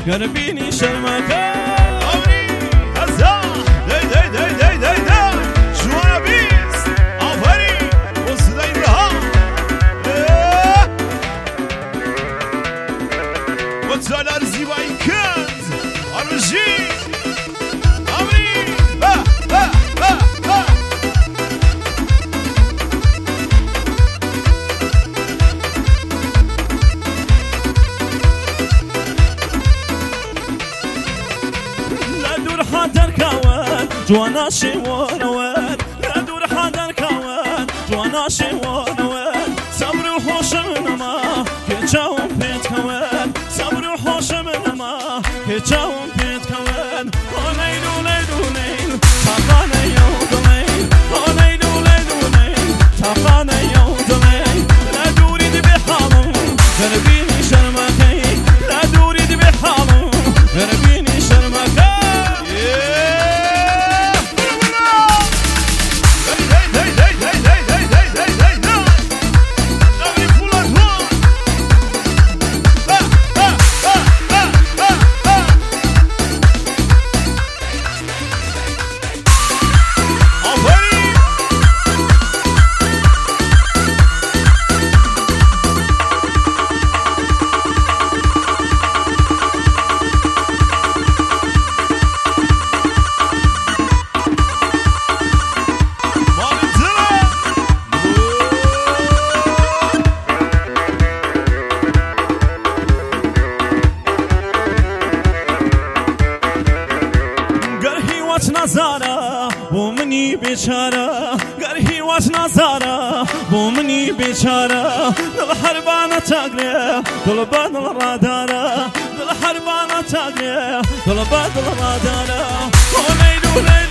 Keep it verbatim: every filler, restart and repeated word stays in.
قربيني شرمكة أمري هزا داي داي داي داي داي داي جوانا بيس أفري وصداي بها وتزال أرزي باي كنز أرجي أمري ها ها ها ها لا دور حدر كوان جوانا شوان وان لا دور حدر كوان جوانا شوان وان صبر وحوش من ما كجاوم بيت كوان صبر وحوش من ما كجاوم بيت كوان وليل وليل وليل تقانا يوم وليل وليل وليل وليل تقانا يوم وليل لا دوري دي بحالم قلبيني شرمكي لا دوري دي بحالم قلبيني شرمكي نظارة ومني بشارة قرهي واش نظارة ومني بشارة للحربانة تقري طلبات الرادارة للحربانة تقري طلبات الرادارة وليل وليل